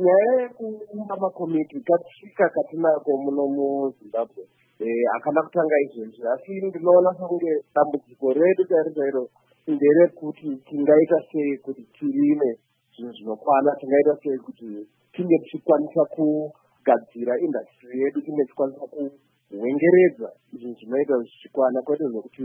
nyaya yekuumba makomiti katsika katinako muno muZimbabwe akana kutanga izvezvi, asi ndinoona sekunge dambudziko redu chairo nderekuti tingaita sei kuti tirime zvinhu zvinokwana, tingaita sei kuti tinge tichikwanisa kugadzira industry yedu, tinge tichikwanisa kuhwengeredza izvi zvinoita zvichikwana, kwete zvokuti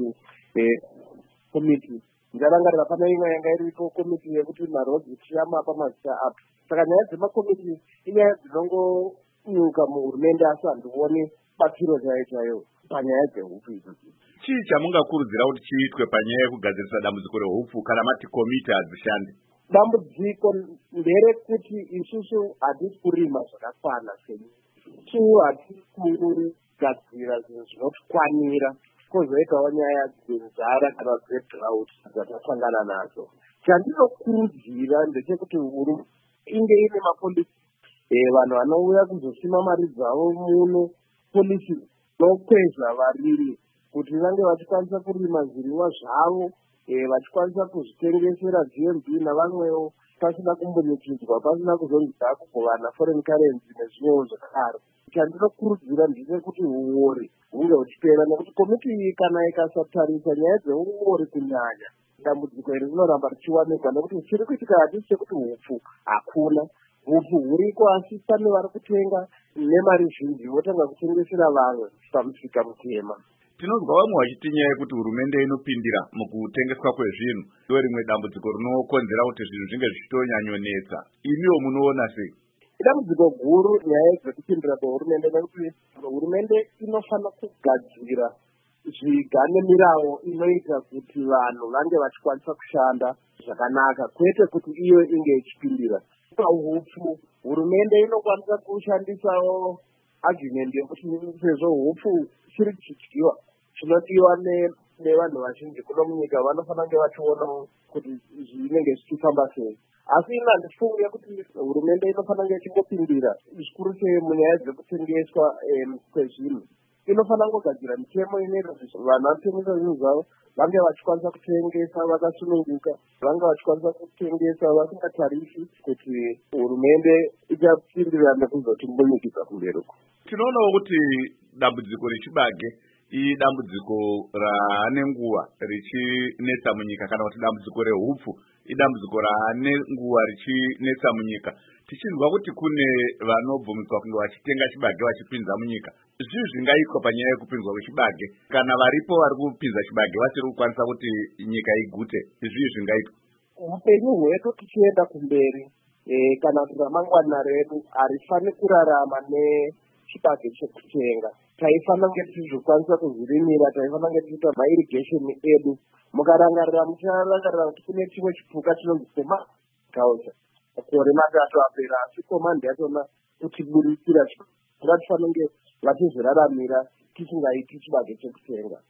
komiti. Ndakarangarira pana imwe yanga iripo komiti yekuti marodzi tiyamapa mazita apo. Saka nyaya dzemakomiti inyaya dzinongonyuka muhurumende, asi handioni batsiro chaiyo panyaya dzehupu idzodzo. Chii chamungakurudzira kuti chiitwe panyaya yekugadzirisa dambudziko rehupfu kana mati komiti hadzishande? Dambudziko nderekuti isusu hatisi kurima zvakakwana senyika, hatisi kugadzira zvinhu zvinotikwanira, kwozoitawo nyaya dzenzara kana dzedrought dzatasangana nadzo. Chandinokurudzira ndechekuti hurumende inge ine mapolisi, vanhu vanouya kuzosima mari dzavo muno, polisi nokwezva varimi kuti vange vachikwanisa kurima zvirimwa zvavo, vachikwanisa kuzvitengesera GMB navamwewo pasina kumbonyikidzwa, pasina kuzonzi dzakugovana foreign currency nezvimwewo zvakadaro. Chandinokurudzira ndechekuti uori hunge huchipera, nekuti komiti iyi kana ikasatarisa nyaya dzeuori kunyanya, dambudziko iri rinoramba richiwanikwa, nekuti chiri kuitika hatisi chekuti hupfu hakuna. Hupfu huriko, asi pane vari kutenga nemari zhinji votanga kutengesera vamwe pamusika mutema. Tinonzwa vamwe vachiti nyaya yekuti hurumende inopindira mukutengeswa kwezvinhu ndo rimwe dambudziko rinokonzera kuti zvinhu zvinge zvichitonyanyonetsa. Imiwo munoona sei? Dambudziko guru nyaya dzekupindira kwehurumende, nekuti hurumende inofanira kugadzira zviganimirawo inoita kuti vanhu vange vachikwanisa kushanda zvakanaka, kwete kuti iyo inge ichipindira. Hupfu hurumende inokwanisa kushandisawo argument yekuti sezvo hupfu chiri chidyiwa chinodiwa nevanhu vazhinji kuno munyika, vanofanira kunge vachionawo kuti zvinenge zvichifamba sei. Asi ina handifunge kuti hurumende inofanira kunge ichingopindira zvikuru sei munyaya dzekutengeswa kwezvinhu. Inofanira kugadzira mitemo inoita kuti vanhu vanotengesa zvinhu zvavo vange vachikwanisa kutengesa vakasununguka, vange vachikwanisa kutengesa vasingatarisi kuti hurumende ichapindira nekuzoti mbonyikidza kumberi uko. Tinoonawo kuti dambudziko rechibage idambudziko raane nguva richinetsa munyika, kana kuti dambudziko rehupfu idambudziko raane nguva richinetsa munyika. Tichinzwa kuti kune vanobvumiswa kunge vachitenga chibage vachipinza munyika. Zvii zvingaitwa panyaya yekupinzwa kwechibage kana varipo vari kupinza chibage vasiri kukwanisa kuti nyika igute? Zvii zvingaitwa? Upenyu hwedu tichienda kumberi, kana kuti ramangwana redu harifani kurarama nechibage chekutenga. Taifanira kunge tichizokwanisa kuzvirimira, taifanira kunge tichiita mairrigation edu. Mukarangarira mucharangarira kuti kune chimwe chipuka chinonzi semagaucha, makore matatu apera, asi komandi yachona kutiburikira. Ngatifanira kunge vachizviraramira tisingaiti chibage chekutenga.